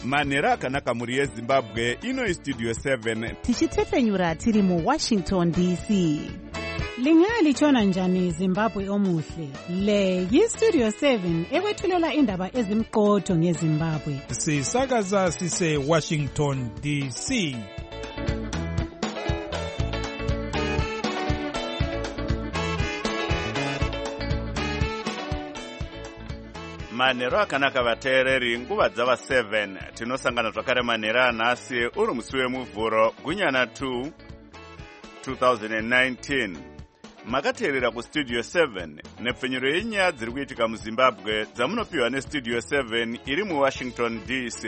manhero akanaka mhuri yezimbabwe. Ino Studio 7 tichitepfenyura tiri muWashington DC. Lingalitshona njani Zimbabwe omuhle? Le yiStudio 7 ekwethulela indaba ezimqotho ngeZimbabwe. Sisakaza sise Washington DC. manhero akanaka vateereri. Nguva dzava 7 tinosangana zvakare manhero anhasi uri musi wemuvhuro gunyana 2 2019. Makateerera kuStudio 7 nepfenyuro yenyaya dziri kuitika muZimbabwe dzamunopiwa neStudio 7 iri muWashington DC.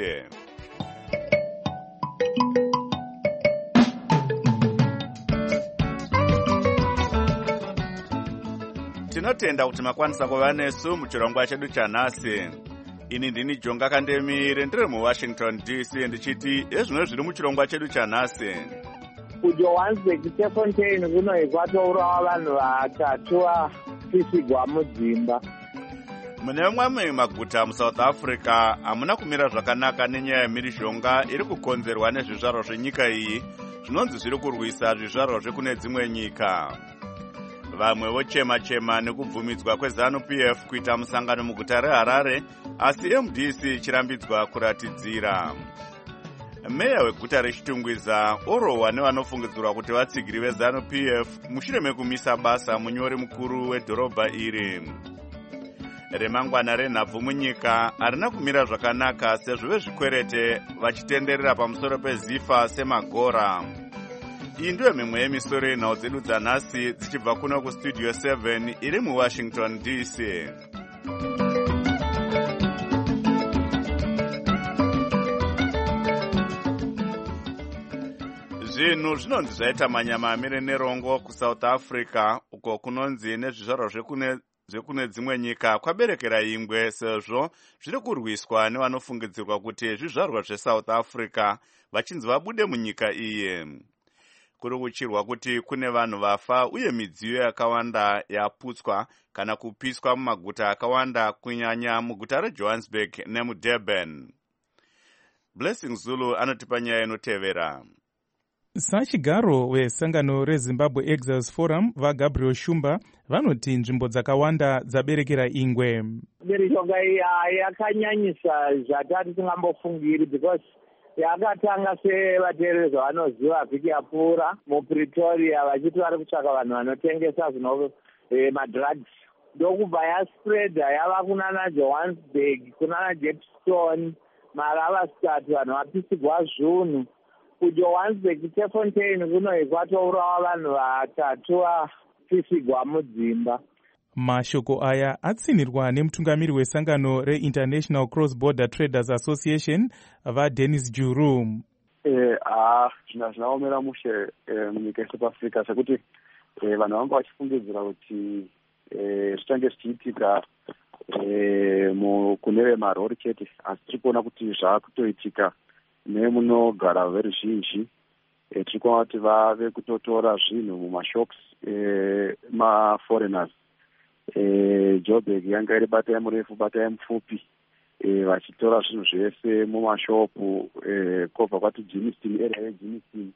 Tinotenda kuti makwanisa kuva nesu muchirongwa chedu chanhasi. Ini ndini Jonga Kandemire ndiri muWashington DC ndichiti ezvino zviri muchirongwa chedu chanhasi. kuJohannesburg Fontaine kuno kwatourawa vanhu vatatu vafisigwa mudzimba. Mune mamwe maguta muSouth Africa hamuna kumira zvakanaka nenyaya yemhirizhonga iri kukonzerwa nezvizvarwa zvenyika iyi zvinonzi zviri kurwisa zvizvarwa zvekune dzimwe nyika. Vamwe vochema-chema nekubvumidzwa kweZANU-PF kuita musangano muguta reHarare, asi MDC ichirambidzwa kuratidzira. Meya weguta reChitungwiza orohwa nevanofungidzirwa kuti vatsigiri veZANU-PF mushure mekumisa basa munyori mukuru wedhorobha iri. Remangwana renhabvu munyika harina kumira zvakanaka sezvo vezvikwerete vachitenderera pamusoro peZIFA semagora. Iyi ndiyo mimwe yemisoro yenhau dzedu dzanhasi dzichibva kuno kuStudio 7 iri muWashington DC. Zvinhu zvinonzi zvaita manyama amire nerongo kuSouth Africa uko kunonzi nezvizvarwa zvekune dzimwe nyika kwaberekera ingwe sezvo zviri kurwiswa nevanofungidzirwa kuti zvizvarwa zveSouth Africa vachinzi vabude munyika iyi. Kuri kuchirwa kuti kune vanhu vafa uye midziyo yakawanda yaputswa kana kupiswa mumaguta akawanda kunyanya muguta reJohannesburg nemuDurban. Blessing Zulu anotipa nyaya inotevera. Sachigaro wesangano reZimbabwe Exiles Forum vaGabriel Shumba vanoti nzvimbo dzakawanda dzaberekera ingwe. Mhirizhonga iyi yakanyanyisa zvatati tingambofungiri because yakatanga sevateereri zvavanoziva vhiki yapfuura muPretoria vachiti vari kutsvaka vanhu vanotengesa madrugs. Ndokubva yaspreada yava kunana Johannesburg, kunana Jepstone, Maravastad vanhu vapisigwa zvinhu. kuJohannesburg Fontaine kuno kwatourawa vanhu vatatu vafisigwa mudzimba. Mashoko aya atsinirwa nemutungamiri wesangano reInternational Cross Border Traders Association vaDennis Juru. Zvinaomera mushe munyika yeSouth Africa sekuti vanhu vanga vachifungidzira kuti zvichange zvichiitika kune vemarori chete, asi tiri kuona kuti zvaakutoitika nemunogara veruzhinji. Tiri kuona kuti vave kutotora zvinhu mumashops maforeigners. Joburg yanga iri batai murefu batai mupfupi vachitora zvinhu zvese mumashopu kobva kwati Jimiston, area yeJimiston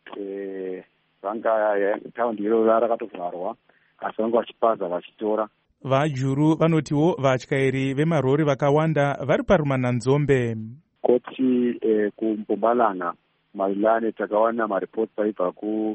vanga taundi iroro rakatovharwa asi vanga vachipaza vachitora. VaJuru vanotiwo vatyairi vemarori vakawanda vari parumananzombe. Koti kuMpumalanga Marilane takawana maripoti aibva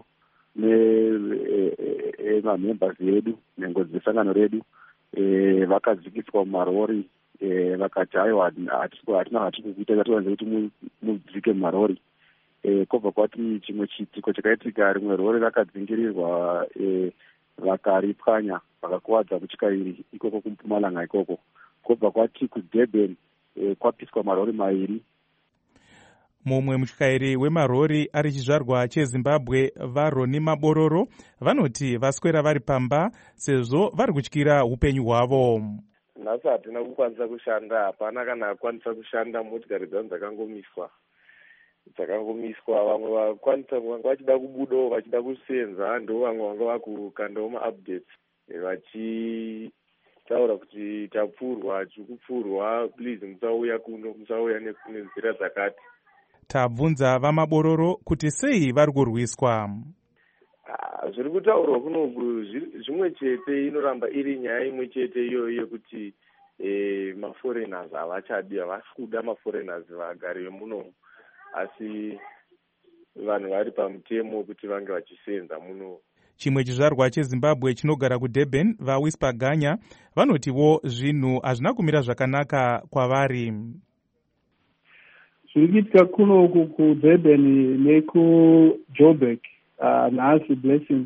memembers edu nengodzi dzesangano redu vakadzikiswa mumarori vakati aiwa hatina hatiri kuita zvatovanze kuti mudzike mumarori. Kobva kwati chimwe chiitiko chakaitika, rimwe rori rakadzingirirwa vakaripwanya vakakuwadza kutyairi ikoko kuMpumalanga ikoko. Kobva kwati kuDurban kwapiswa marori mairi. Mumwe mutyairi wemarori ari chizvarwa cheZimbabwe vaRoni Mabororo vanoti vaswera vari pamba sezvo vari kutyira upenyu hwavo. Nhasi hatina kukwanisa kushanda, hapana kana akwanisa kushanda, motikari dzangu dzakangomiswa. Vamwe vakwanisa vanga vachida kubudawo vachida kusenza, ndo vamwe vanga vakukandawo maupdates taura kuti tapfurwa, tikupfurwa, please musauya kuno, musauya nenzira dzakati. Tabvunza vamabororo kuti sei vari kurwiswa. Zviri kutaurwa kunoku zvimwe chete, inoramba iri nyaya imwe chete iyoyo yekuti maforeigners havachadi, havasi kuda maforeigners vagari vemuno, asi vanhu vari pamutemo kuti vange vachisenza muno. Chimwe chizvarwa cheZimbabwe chinogara kuDurban, vaWhisper Ganya, vanotiwo zvinhu hazvina kumira zvakanaka kwavari. Zviri kuitika kunoku kuDurban nekuJoburg nhasi Blessing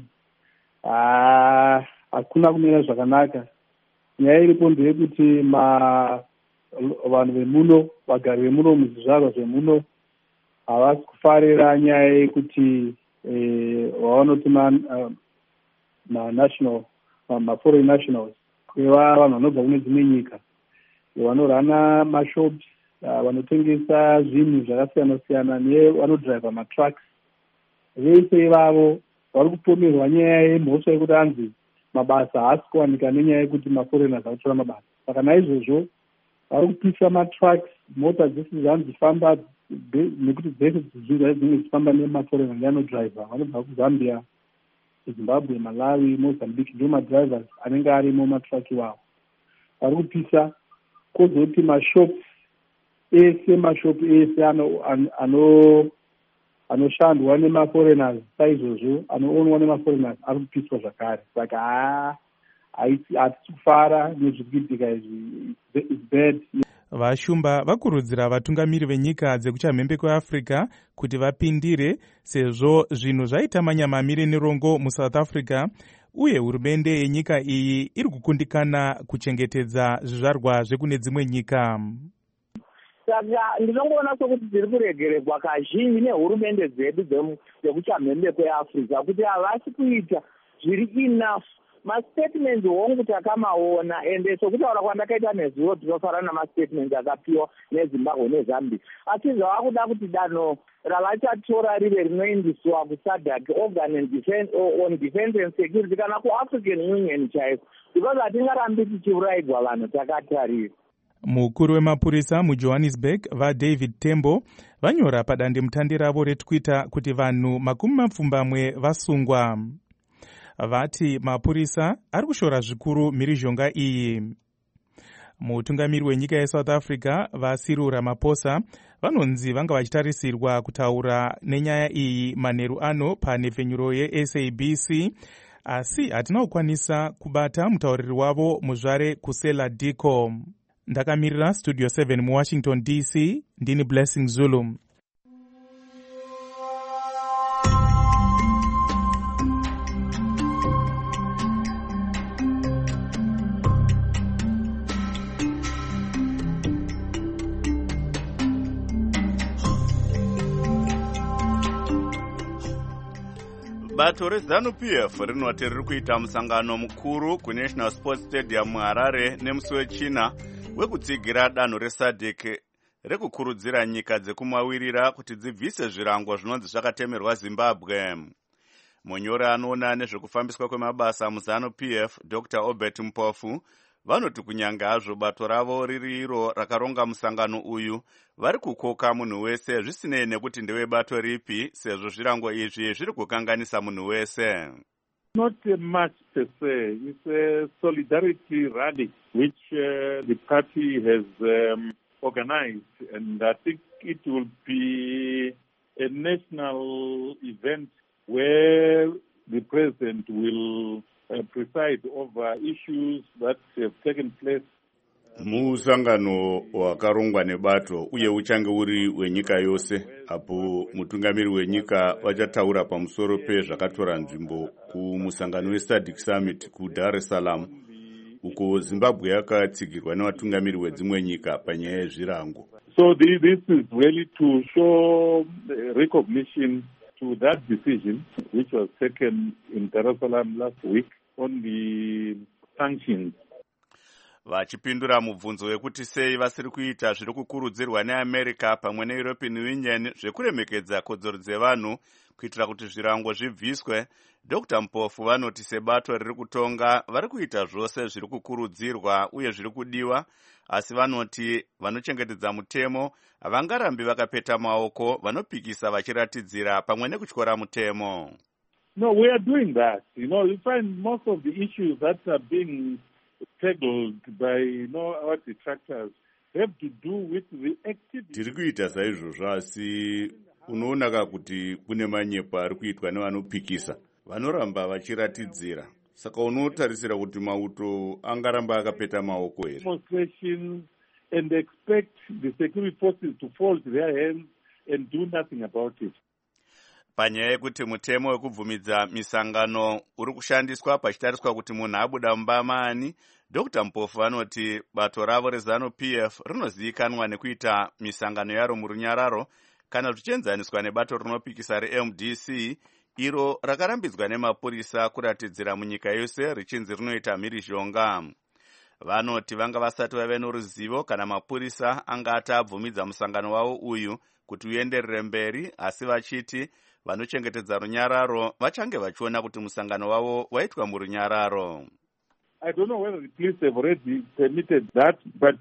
hakuna kumira zvakanaka. Nyaya iripo ndeyekuti vanhu vemuno, vagari vemuno muzvizvarwa zvemuno, havasi kufarira nyaya yekuti vavanoti ma-foreign nationals, kweva vanhu vanobva kune dzimwe nyika, vanorana mashops, vanotengesa zvinhu zvakasiyana-siyana, nevanodhiraivha matrucks. Vese ivavo vari kupomerwa nyaya yemhosva yekuti hanzi mabasa haasi kuwanika nenyaya yekuti maforeigners akutora mabasa. Saka naizvozvo vari kupisa matrucks, mota dzese dzavanzi dzifamba, nekuti dzese dzizhinji dzimwe dzifamba nemaforeigners neanodhiraivha vanobva kuZambia, Zimbabwe, Malawi, Mozambique, ndio madrivers anenge arimo matruck iwawo. Vari kupisa kozoti mashops ese anoshandwa nemaforeigners saizvozvo, anoonwa nemaforeigners ari kupiswa zvakare. Saka hatisi kufara nezviri kuitika izvi, it's bad. Vashumba vakurudzira vatungamiri venyika dzekuchamhembe kweAfrica kuti vapindire, sezvo zvinhu zvaita manyamamire nerongo muSouth Africa, uye hurumende yenyika iyi iri kukundikana kuchengetedza zvizvarwa zvekune dzimwe nyika. Saka ndinongoona sokuti dziri kuregererwa kazhinji nehurumende dzedu dzekuchamhembe kweAfrica kuti havasi kuita zviri enough. Mastatements hongu takamaona, ende sokutaura kwandakaita nezuro tinofara namastatements akapiwa neZimbabwe neZambia. Asi zvavakuda kuti danho ravachatora rive rinoindiswa kuSADC, Organ on Defense and Security, kana kuAfrican Union chaiko, because hatingarambi tichiurayirwa vanhu takatarira. Mukuru wemapurisa muJohannesburg, vaDavid Tembo, vanyora padandemutande ravo reTwitter kuti vanhu 20 vasungwa. Vati mapurisa ari kushora zvikuru mhirizhonga iyi. Mutungamiri wenyika yeSouth Africa, vaCyril Ramaphosa, vanonzi vanga vachitarisirwa kutaura nenyaya iyi manheru ano panhepfenyuro yeSABC, asi hatina kukwanisa kubata mutauriri wavo muzvare Kusela Diko. Ndakamirira Studio 7 muWashington DC, ndini Blessing Zulu. Bato reZANU-PF rinoti riri kuita musangano mukuru kuNational Sports Stadium muHarare nemusi weChina wekutsigira danho reSADC rekukurudzira nyika dzekumawirira kuti dzibvise zvirango zvinonzi zvakatemerwa Zimbabwe. Munyori anoona nezvekufambiswa kwemabasa muZANU-PF, Dr. Obert Mpofu, vanoti kunyanga hazvo bato ravo riri iro rakaronga musangano uyu, vari kukoka munhu wese zvisinei nekuti ndewebato ripi, sezvo zvirango izvi zviri kukanganisa munhu wese. Not a march per se, it's a solidarity rally which the party has organized, and I think it will be a national event where the president will preside over issues that have taken place. Musangano wakarongwa nebato uye uchange uri wenyika yose, apo mutungamiri wenyika vachataura pamusoro pezvakatora nzvimbo kumusangano weSADC Summit kuDar es Salaam, uko Zimbabwe yakatsigirwa nevatungamiri vedzimwe nyika panyaya yezvirango. So this is really to show recognition to that decision which was taken in Dar es Salaam last week on the sanctions. Vachipindura mubvunzo wekuti sei vasiri kuita zviri kukurudzirwa neAmerica pamwe neEuropean Union zvekuremekedza kodzero dzevanhu kuitira kuti zvirango zvibviswe, Dr. Mpofu vanoti sebato riri kutonga vari kuita zvose zviri kukurudzirwa uye zviri kudiwa, asi vanoti vanochengetedza mutemo havangarambi vakapeta maoko vanopikisa vachiratidzira pamwe nekutyora mutemo. No, we are doing that. You find most of the issues that are being tackled by our detractors have to do with the activity. Tiri kuita saizvozvo, asi unoona kuti kune manyepo ari kuitwa nevanopikisa vanoramba vachiratidzira. Saka unotarisira kuti mauto angaramba akapeta maoko here. Demonstrations and expect the security forces to fold their hands and do nothing about it. Panyaya yekuti mutemo wekubvumidza misangano uri kushandiswa pachitariswa kuti munhu abuda mumba maani, Dr. Mpofu vanoti bato ravo reZANU-PF rinozivikanwa nekuita misangano yaro murunyararo kana zvichienzaniswa nebato rinopikisa reMDC iro rakarambidzwa nemapurisa kuratidzira munyika yose richinzi rinoita mhirizhonga. Vanoti vanga vasati vave noruzivo kana mapurisa anga atabvumidza musangano wavo uyu kuti uenderere mberi, asi vachiti vanochengetedza runyararo vachange vachiona kuti musangano wavo waitwa murunyararo. I don't know whether the police have already permitted that, but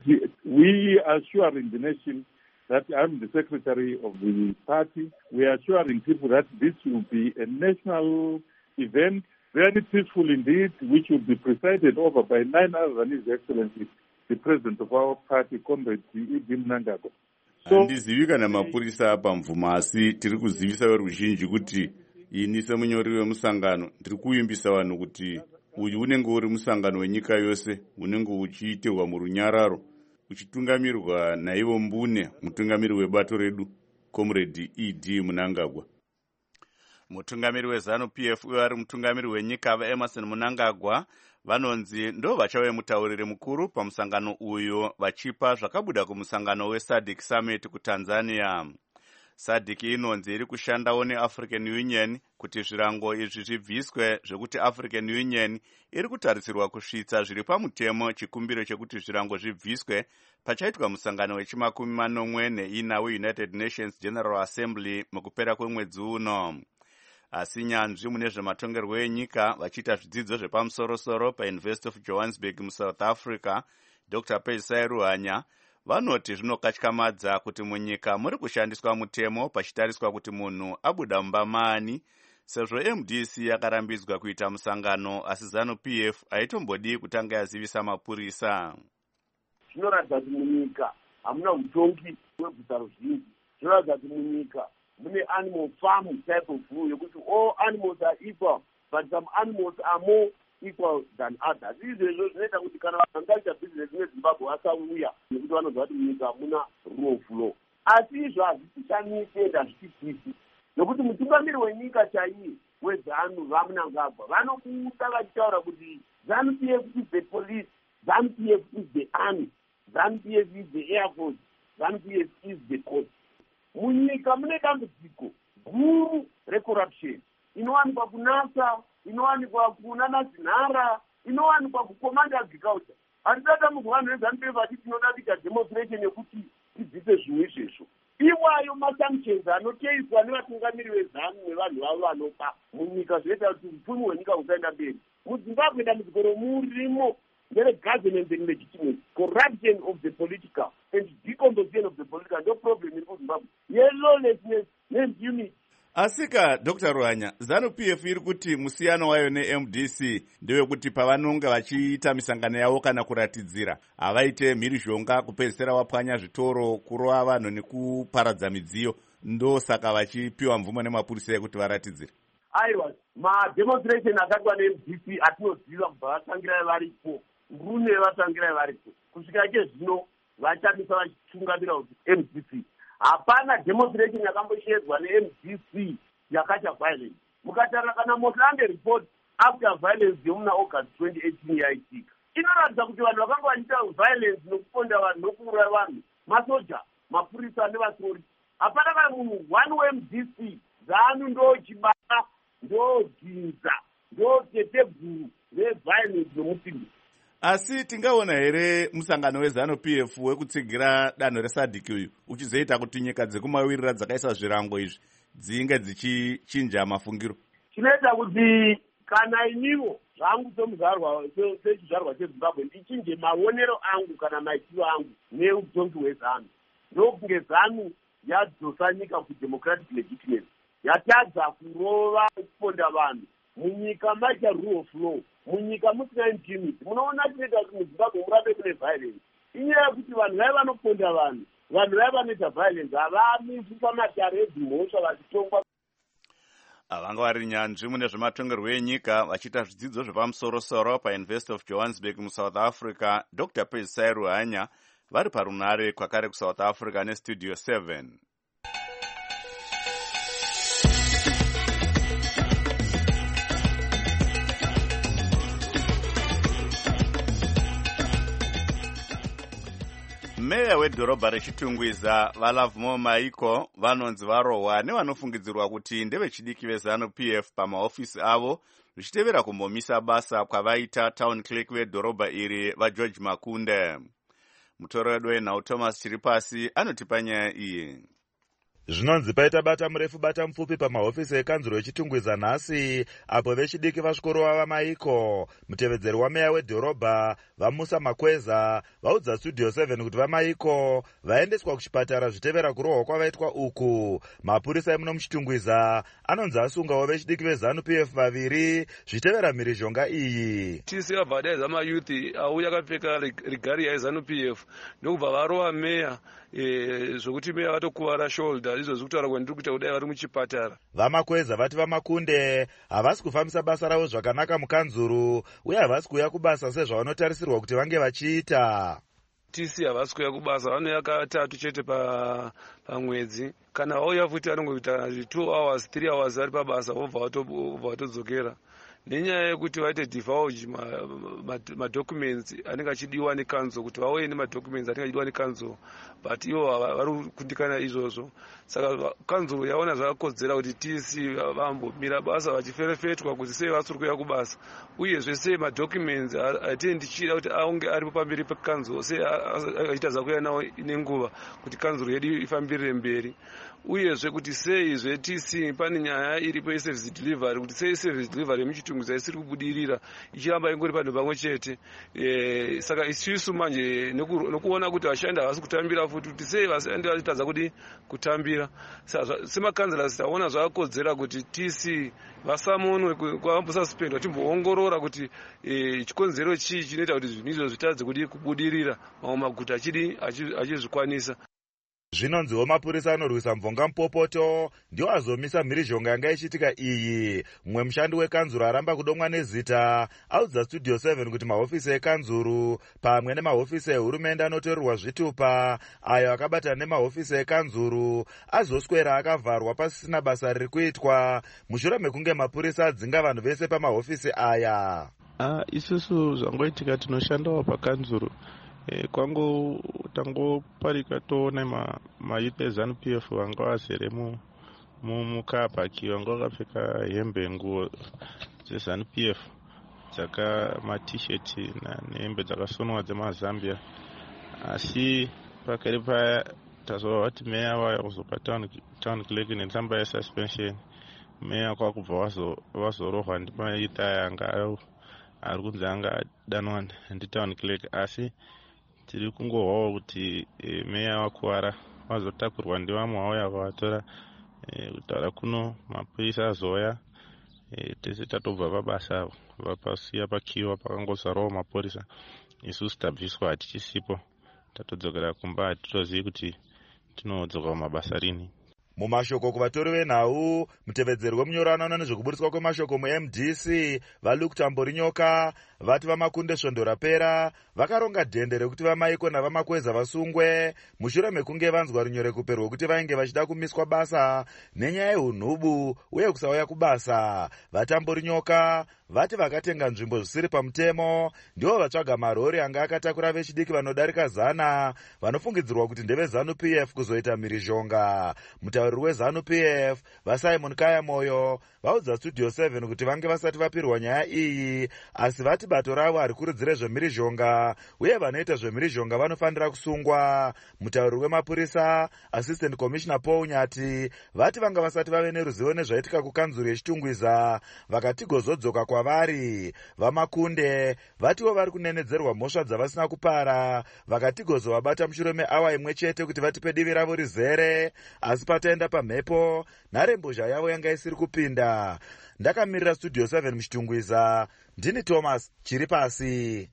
we are assuring the nation that I'm the secretary of the party. We are assuring people that this will be a national event, very peaceful indeed, which will be presided over by none other than His Excellency, the president of our party, Comrade Ibn Mnangagwa. Handizivi kana mapurisa apa mvuma, asi tiri kuzivisa veruzhinji kuti ini semunyori wemusangano ndiri kuimbisa vanhu kuti uyu unenge uri musangano wenyika yose, unenge uchiitirwa murunyararo, uchitungamirirwa naivo Mbune, mutungamiri webato redu, Comrade E.D. Mnangagwa. Mutungamiri weZANU-PF uye ari mutungamiri wenyika vaEmerson Mnangagwa vanonzi ndo vachave mutauriri mukuru pamusangano uyu, vachipa zvakabuda kumusangano weSADC Summit kuTanzania. SADC inonzi iri kushandawo neAfrican Union kuti zvirango izvi zvibviswe, zvekuti African Union iri kutarisirwa kusvitsa zviri pamutemo chikumbiro chekuti zvirango zvibviswe pachaitwa musangano wechi40 weUnited Nations General Assembly mukupera kwemwedzi uno. Asi nyanzvi mune zvematongerwo enyika vachiita zvidzidzo zvepamusoro-soro paUniversity of Johannesburg muSouth Africa, Dr. Pesai Ruhanya vanoti zvinokatyamadza kuti munyika muri kushandiswa mutemo pachitariswa kuti munhu abuda mumba maani, sezvo MDC yakarambidzwa kuita musangano asi ZANU-PF haitombodi kutanga yazivisa mapurisa. Zvinoratidza kuti munyika hamuna utongi hwebvisa ruzhinji. Zvinoratidza kuti munyika mune animal farm type of rule yekuti all animals are equal, but some animals are more equal than others. Izvezvo zvinoita kuti kana vanhu vangaita business neZimbabwe vasauya nekuti vanoziva kuti munyika hamuna rule of law. Asi izvo hazvishanise ende hazvitipisi, nokuti mutungamiri wenyika chaiye weZANU vaMnangagwa vanobuda vachitaura kuti ZANU-PF is the police, ZANU-PF is the army, ZANU-PF is the air force, ZANU-PF is the court. Munyika mune dambudziko guru recorruption inowanikwa kunasa, inowanikwa kunana zinhara, inowanikwa kucommand agriculture. Handidata munhu vanhu veZANU-PF vati tinoda kuita demonstration yekuti tidzise zvimwe izvezvo. Iwayo masanctions anoteiswa nevatungamiri veZANU nevanhu vavo vanopa munyika zvinoita kuti upfumi hwenyika husaenda mberi. MuZimbabwe dambudziko romurimo governance and legitimacy, corruption of the political and decomposition of the political, no problem in Zimbabwe. Lawlessness and unity. Asika Dr. Ruhanya, ZANU-PF iri kuti musiyano wayo neMDC ndewekuti pavanonga vachiita misangano yavo kana kuratidzira havaite mhirizhonga, kupedzisira vapwanya zvitoro, kurova vanhu nekuparadza midziyo, ndo saka vachipiwa mvumo nemapurisa yekuti varatidzire. Aiwa, mademonstration akaitwa neMDC atinoziva kubva vatangira varipo, rune vatangira varipo, kusvika zvino vachamisa vachitungamira kuti MDC. Hapana demonstration yakamboshedzwa neMDC yakaita violence. Mukatarira kana Motlambe report after violence yomuna August 2018 yaitika, inoratidza kuti vanhu vakanga vachiita violence nokuponda vanhu nokuuraya vanhu, masoja, mapurisa nevasori. Hapana kana munhu one weMDC, ZANU ndochibata, ndodzinza, ndotetebhuru reviolence nomutimbi. Asi tingaona here musangano weZANU-PF wekutsigira danho reSADC uyu uchizoita kuti nyika dzekumawirira dzakaisa zvirango izvi dzinge dzichichinja mafungiro. Chinoita kuti kana iniwo zvangu sechizvarwa cheZimbabwe ndichinje maonero angu kana maitiro angu neutongi hweZANU, ndokunge ZANU yadzosa nyika kudemocratic legitimacy, yatadza kurova kuponda vanhu munyika maita rule of law, munyika musina impunity. Munoona chinoita kuti muZimbabwe murambe kune violence inyaya yekuti vanhu vaiva vanoponda vanhu vaiva vanoita violence havamisi pamatare edzimhosva vachitongwa. Vanga vari nyanzvi mune zvematongerwo enyika vachiita zvidzidzo zvepamusoro-soro paUniversity of Johannesburg muSouth Africa, Dr. Pesai Ruhanya vari parunare kwakare kuSouth Africa neStudio 7. Meya wedhorobha reChitungwiza vaLovemore Maiko vanonzi varohwa nevanofungidzirwa kuti ndevechidiki veZANU-PF pamahofisi avo zvichitevera kumbomisa basa kwavaita town clerk vedhorobha iri vaGeorge Makunde. Mutoredo wenhau Thomas Chiripasi anotipa nyaya iyi. Zvinonzi paita bata murefu bata mupfupi pamahofisi ekanzuro echitungwiza nhasi apo vechidiki vasvikorova vaMaiko. Mutevedzeri wameya wedhorobha vaMusa Makweza vaudza Studio 7 kuti vaMaiko vaendeswa kuchipatara zvitevera kurohwa kwavaitwa uku. Mapurisa emuno muchitungwiza anonzi asungawo vechidiki veZANU-PF vaviri zvitevera mhirizhonga iyi. Tisi abva adaidza mayuthi auya akapfeka rigari yeZANU-PF ndokubva varova meya zvokuti meya vatokuvara shoulder izvo zvekutaura kwandiri kuita kudai vari muchipatara. VaMakweza vati vaMakunde havasi kufambisa basa ravo zvakanaka mukanzuru uye havasi kuuya kubasa sezvavanotarisirwa kuti vange vachiita. Tisi havasi kuuya kubasa, vanouya katatu chete pamwedzi. Kana vauya futi vanongoita 2 hours 3 hours vari pabasa vobva vatodzokera. Nenyaya yekuti vaite divulge madocuments anenge achidiwa nekanzo kuti vauye nemadocuments anenge achidiwa nekanzo, but ivo vari kundikana izvozvo. Saka kanzo yaona zvakakodzera kuti tisi vambomira basa vachiferefetwa kuti sei vasiri kuuya kubasa, uyezve sei madocuments atendi chida kuti aunge aripo pamberi pekanzo, sei achitadza kuuya nawo nenguva kuti kanzo yedu ifambirire mberi. Uyezve kuti sei tisi pane nyaya iripo yeservice delivery, kuti sei service delivery yemuchitungwiza isiri kubudirira ichiramba ingori panhu pamwe chete. Saka isusu manje nokuona kuti vashandi havasi kutambira futi kuti sei vashandi vachitadza kuti kutambira. Semakanzela taona zvakakodzera kuti tisi vasamonwe kwambosaspendwa timboongorora kuti chikonzero chii chinoita kuti zvinhu izvo zvitadze kuti kubudirira mamwe maguta achizvikwanisa. Zvinonziwo mapurisa anorwisa mvonga mupopoto ndiwo azomisa mhirizhonga yanga ichiitika iyi. Mumwe mushandi wekanzuro aramba kudomwa nezita audza Studio 7 kuti mahofisi ekanzuro pamwe nemahofisi ehurumende anotorerwa zvitupa ayo akabatana nemahofisi ekanzuro azoswera akavharwa pasisina basa riri kuitwa mushure mekunge mapurisa adzinga vanhu vese pamahofisi aya. Isusu zvangoitika tinoshandawo pakanzuro. Kwangu tangoparika toona mayuthi eZANU-PF vanga vazere mukabhaki vanga vakapfeka hembe nguo dzeZANU-PF matisheti nehembe dzakasonwa dzemazambia. Asi pakare paya tazova vati meya vaya kuzopa town clerk netsamba yesuspension. Meya kwakubva vazorohwa ndimayuthi aya anga ari kunzi anga adanwa nditown clerk. Asi tiri kungohwawo kuti meya wakuwara vazotakurwa ndivamwe vauya vavatora kutaura kuno mapurisa azoya tese tatobva pabasa vapasiya pakiwa pakangozarawo mapurisa. Isusu tabviswa hatichisipo tatodzokera kumba hatitozivi kuti tinodzoka kumabasa rini. Mumashoko kuvatori venhau, mutevedzeri wemunyorano nezvekuburitswa kwemashoko muMDC vaLuke Tamborinyoka vati vaMakunde svondo rapera vakaronga dhende rekuti vaMaiko navaMakweza vasungwe mushure mekunge vanzwa runyorekupe rwekuti vainge vachida kumiswa basa nenyaya yeunhubu uye kusauya kubasa. VaTamborinyoka vati vakatenga nzvimbo zvisiri pamutemo ndivo vatsvaga marori anga akatakura vechidiki vanodarika 100 vanofungidzirwa kuti ndeveZANU-PF kuzoita mhirizhonga. Mutauriri weZANU-PF vaSimon Kaya Moyo vaudza Studio 7 kuti vange vasati vapirwa nyaya iyi, asi vati ibato ravo harikurudzire zvemhirizhonga uye vanoita zvemhirizhonga vanofanira kusungwa. Mutauri wemapurisa Assistant Commissioner Paul Nyati vati vanga vasati vave neruzivo nezvaitika kukanzuru yechitungwiza vakatigozodzoka kwavari. VaMakunde vatiwo vari kunenedzerwa mhosva dzavasina kupara vakatigozovabata mushure meawa imwe chete kuti vatipe divi ravo rizere, asi pataenda pamhepo nharembozha yavo yanga isiri kupinda. Ndakamirira Studio 7 muchitungwiza, ndini Thomas chiri pasi.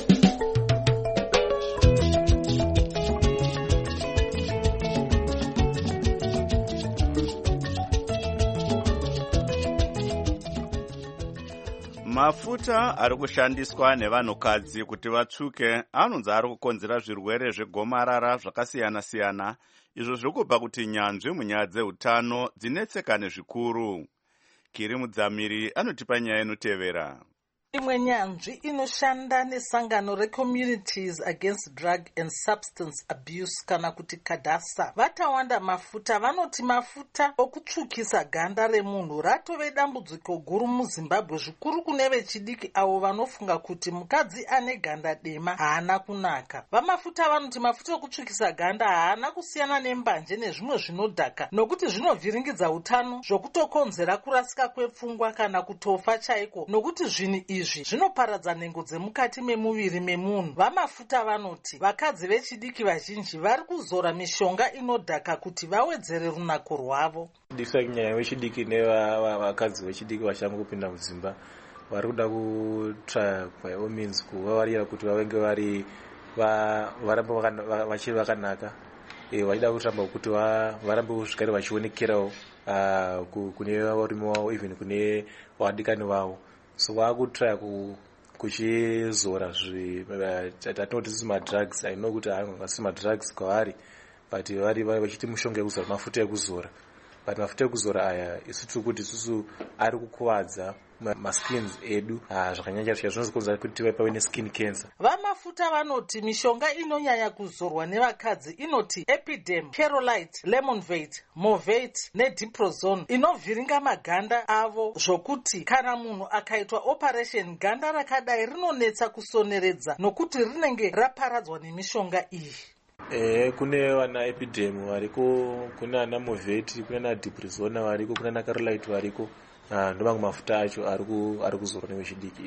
Mafuta ari kushandiswa nevanhukadzi kuti vatsvuke anonzi ari kukonzera zvirwere zvegomarara zvakasiyana-siyana, izvo zviri kubva kuti nyanzvi munyaya dzeutano dzinetseka nezvikuru. Kiri Mudzamiri anotipa nyaya inotevera. Imwe nyanzvi inoshanda nesangano reCommunities Against Drug and Substance Abuse kana kuti CADASA vatawanda mafuta. Vanoti mafuta okutsvukisa ganda remunhu ratove dambudziko guru muZimbabwe, zvikuru kune vechidiki avo vanofunga kuti mukadzi ane ganda dema haana kunaka. Vamafuta vanoti mafuta okutsvukisa ganda haana kusiyana nembanje nezvimwe zvinodhaka, nokuti zvinovhiringidza utano, zvokutokonzera kurasika kwepfungwa kana kutofa chaiko, nokuti zvinhu izvi zvinoparadza nhengo dzemukati memuviri memunhu. Vamafuta vanoti vakadzi vechidiki vazhinji vari kuzora mishonga inodhaka kuti vawedzere runako rwavo. Dikisa nyaya vechidiki nevakadzi vechidiki vachanga kupinda mudzimba vari kuda kutrya by all means kuvavarira kuti vavenge varambe vachiri vakanaka, vachida kuramba kuti varambe zvigare vachionekerawo kune varume vavo, even kune vadikani vavo. So vakutrya kuchizora tatinoti tisi madrugs. I know kuti haangasi madrugs kwavari, but vari vachiti mushonga yekuzora, mafuta ekuzora. But mafuta ekuzora aya isu tiri kuti isusu ari kukuvadza maskins edu zvakanyanya zvinozokonzera kuti tive pave neskin cancer. Vamafuta vanoti mishonga inonyanya kuzorwa nevakadzi inoti Epidem, Kerolite, Lemonvate, Movate neDiprozone inovhiringa maganda avo, zvokuti kana munhu akaitwa operation ganda rakadai rinonetsa kusoneredza nokuti rinenge raparadzwa nemishonga iyi. Kune vana Epidem variko, kuna ana Movate, kuna na Diprozone variko, kuna na Kerolite variko. Ndovamwe mafuta acho ari kuzorwa nevechidiki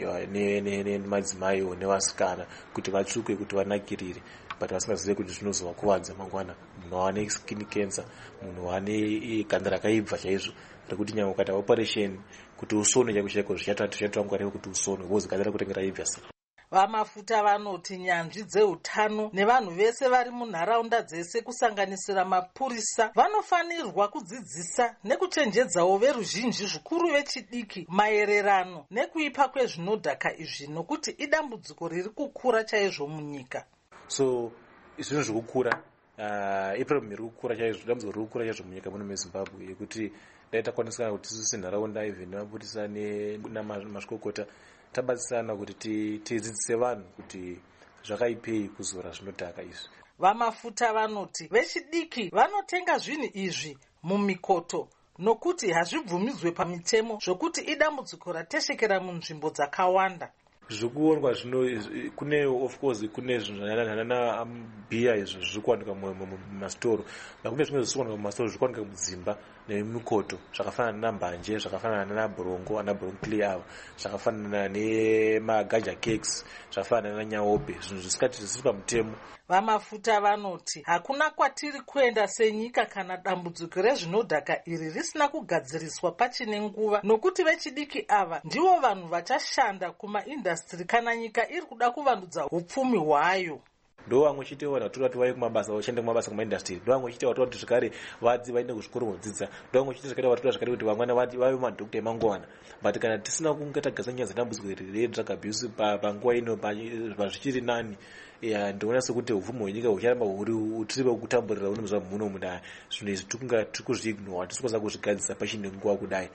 nemadzimaiwo nevasikana kuti vatsvuke, kuti vanakirire, but vasingazive kuti zvinozovakuvadza mangwana. Munhu wane skin cancer, munhu wane ganda rakaibva chaizvo rekuti nyangwe ukaita operation kuti usone chaiko zvichatora nguva refu kuti usone, vozi ganda rekutenge raibva sei. Vamafuta vanoti nyanzvi dzeutano nevanhu vese vari munharaunda dzese kusanganisira mapurisa vanofanirwa kudzidzisa nekuchenjedzawo veruzhinji, zvikuru vechidiki, maererano nekuipa kwezvinodhaka izvi, nokuti idambudziko riri kukura chaizvo munyika. So izvino zvokukura iproblem iri kukura chaizvo, dambudziko riri kukura chaizvo munyika muno meZimbabwe, yekuti dai takwanisana kuti tisu senharaunda even mapurisa namasvikokota tabatsirana kuti tidzidzise vanhu kuti zvakaipei kuzora zvinodhaka izvi. Vamafuta vanoti vechidiki vanotenga zvinhu izvi mumikoto nokuti hazvibvumidzwe pamitemo, zvokuti idambudziko rateshekera munzvimbo dzakawanda. Zvikuonwa zvino kune of course kune zvinana bhiya izvo zviri kuwanika mumastoro, kune zvimwe zviri kuwanika mumastoro zviri kuwanika mudzimba nemikoto, zvakafanana nambanje, zvakafanana naborongo, anaboroncle ava, zvakafanana nemagaja cakes, zvakafanana nanyaope, zvinhu zvisikati zvisiri pamutemo. Vamafuta vanoti hakuna kwatiri kuenda senyika kana dambudziko rezvinodhaka iri risina kugadziriswa pachine nguva, nokuti vechidiki ava ndivo vanhu vachashanda kumaindastri kana nyika iri kuda kuvandudza upfumi hwayo. Ndo vamwe chitevo vanhu vari vai kumabasa vachenda kumabasa kumaindastri, ndo vamwe chitevo kuti zvakare vadzi vaende kuzvikoro kudzidza, ndo vamwe chitevo zvakare kuti vamwana vave madhokota emangwana. But kana tisina kunge tagadzira nyaya dzedambudziko iri redrug abuse panguva ino zvichiri nani, ndinoona sekuti upfumi hwenyika hucharamba tiri kutamburira uno muno mudai. Zvinhu izvi tiri kuzviignora, tisikwanisa kuzvigadzisa pachine nguva kudai.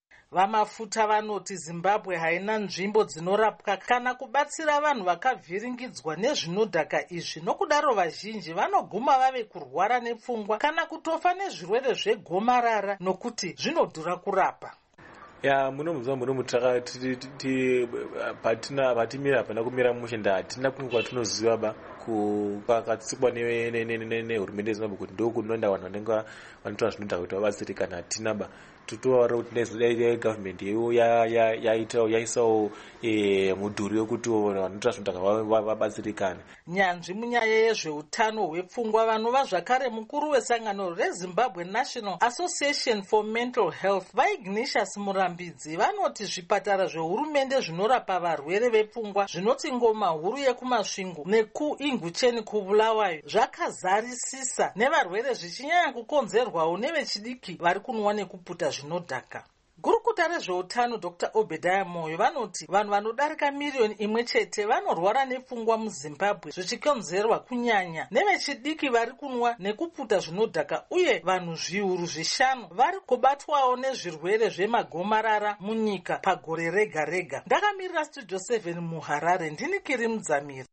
Vamafuta vanoti Zimbabwe haina nzvimbo dzinorapwa kana kubatsira vanhu vakavhiringidzwa nezvinodhaka izvi, nokudaro vazhinji vanoguma vave kurwara nepfungwa kana kutofa nezvirwere zvegomarara nokuti zvinodhura kurapa. ya munomu patimira hapana kumira mushenda hatina kumwe kwatinoziva ba kwakatsikwa nehurumende yezimbabwe kuti ndo kunoenda vanhu vanenge vanotora zvinoita kuti vabatsirikana hatina ba totovaura kuti dai government yaisawo mudhuri wekuti vanotora zvinoita vabatsirikane. Nyanzvi munyaya yezveutano hwepfungwa vanova zvakare mukuru wesangano reZimbabwe National Association for Mental Health vaIgnatius Murambidzi vanoti zvipatara zvehurumende zvinorapa varwere vepfungwa zvinoti Ngoma huru yekumasvingo nekuIngucheni kuBulawayo zvakazarisisa nevarwere zvichinyanya kukonzerwawo nevechidiki vari kunwa nekuputa zvinodhaka. Gurukuta rezveutano Dr. Obediah Moyo vanoti vanhu vanodarika miriyoni imwe chete vanorwara nepfungwa muZimbabwe zvichikonzerwa kunyanya nevechidiki vari kunwa nekuputa zvinodhaka uye vanhu zviuru zvishanu vari kubatwawo nezvirwere zvemagomarara munyika pagore rega rega. Ndakamirira Studio 7 muHarare ndini Kiri Mudzamiri.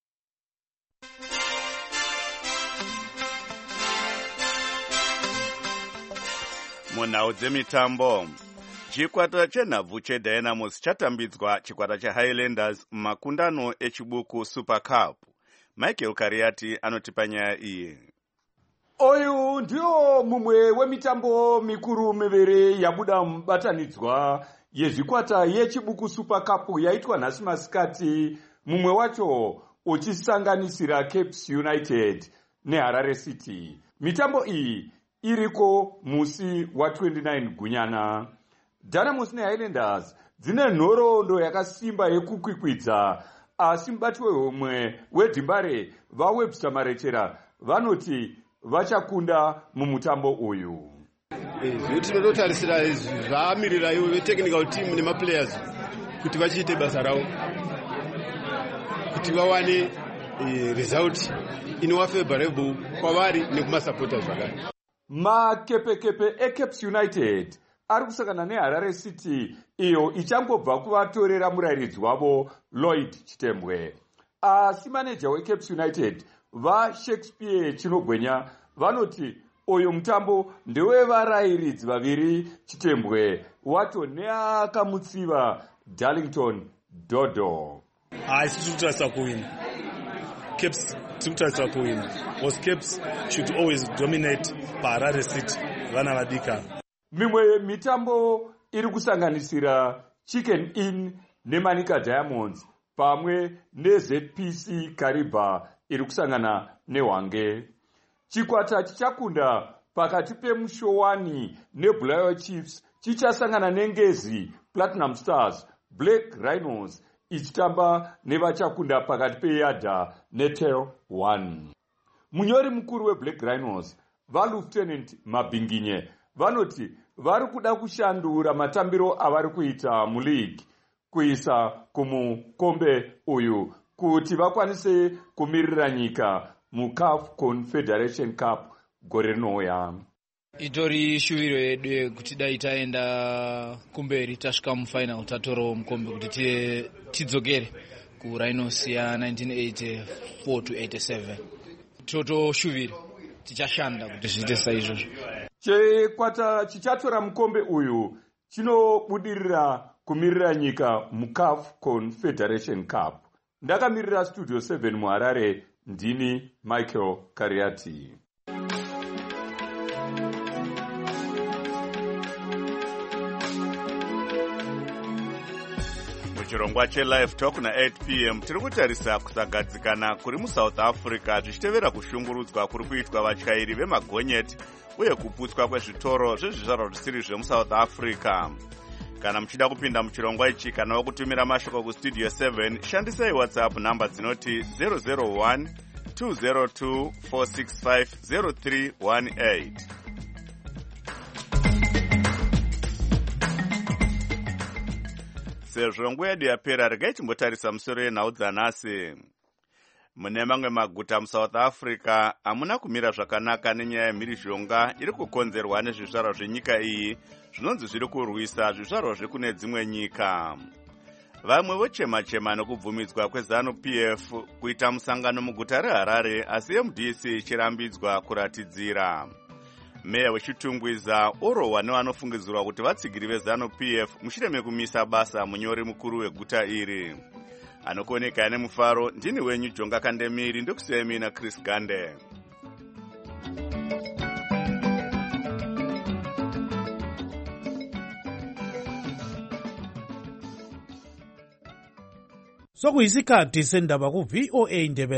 Munhau dzemitambo, chikwata chenhabvu cheDynamos chatambidzwa chikwata cheHighlanders mumakundano echibuku Super Cup. Michael Kariati anotipa nyaya iyi. Oyu ndio mumwe wemitambo mikuru miviri yabuda mubatanidzwa yezvikwata yechibuku Super Cup yaitwa nhasi masikati, mumwe wacho uchisanganisira Cape United neHarare City. Mitambo iyi iriko musi wa29 Gunyana. Dynamos neHighlanders dzine nhoroondo yakasimba yekukwikwidza, asi mubati wehomwe weDhimbare vaWebster Marechera vanoti vachakunda mumutambo uyu. Tinotarisira zvamirira ivo vetechnical team nemaplayers kuti vachiite basa ravo kuti vawane result inova favorable kwavari nekumasupporters zvakare. Makepekepe eCape United ari kusangana neHarare City iyo ichangobva kuvatorera murairidzi wavo Lloyd Chitembwe. Asi maneja weCape United vaShakespeare Chinogwenya vanoti uyu mutambo ndewevarairidzi vaviri Chitembwe wacho neakamutsiva Darlington Dodo. Haisi kutarisa kuwina. Caps tikutarisa kuwina. Because Caps should always dominate paHarare City vana vadika. Mimwe mitambo iri kusanganisira Chicken Inn neManika Diamonds pamwe neZPC Kariba iri kusangana neHwange. Chikwata chichakunda pakati peMushowani neBulawayo Chiefs chichasangana neNgezi Platinum Stars Black Rhinos ichitamba nevachakunda pakati peYadha neTel 1. Munyori mukuru weBlack Rhinos vaLieutenant Mabinginye vanoti vari kuda kushandura matambiro avari kuita muleague kuisa kumukombe uyu kuti vakwanise kumirira nyika muCAF Confederation Cup gore rinouya. Itori shuviro yedu kuti dai taenda kumberi tasvika mufinal tatorawo mukombe kuti tidzokere kuRhinos ya 1984 to 87. Totoshuvira tichashanda kuti zviite saizvozvo. Chikwata chichatora mukombe uyu chinobudirira kumirira nyika muCAF Confederation Cup. Ndakamirira Studio 7 muHarare ndini Michael Kariati. Muchirongwa cheLive Talk na8 p.m. tiri kutarisa kusagadzikana kuri muSouth Africa zvichitevera kushungurudzwa kuri kuitwa vatyairi vemagonyeti uye kuputswa kwezvitoro zvezvizvarwa zvisiri zvemuSouth Africa. Kana muchida kupinda muchirongwa ichi kana wakutumira mashoko kuStudio 7 shandisai WhatsApp namba dzinoti 001 202 465 0318. Sezvo nguva yedu yapera, regai timbotarisa musoro yenhau dzanhasi. Mune mamwe maguta muSouth Africa hamuna kumira zvakanaka nenyaya yemhirizhonga iri kukonzerwa nezvizvarwa zvenyika iyi zvinonzi zviri kurwisa zvizvarwa zvekune dzimwe nyika. Vamwe vochema-chema nekubvumidzwa kweZANU-PF kuita musangano muguta reHarare, asi MDC ichirambidzwa kuratidzira. meya wechitungwiza orohwa nevanofungidzirwa kuti vatsigiri veZANU-PF mushure mekumisa basa munyori mukuru weguta iri. Anokoneka nemufaro, ndini wenyu Jonga Kandemiri, ndokusemi naChris Gande. Sokuyisikhathi sendaba ku VOA Ndebele.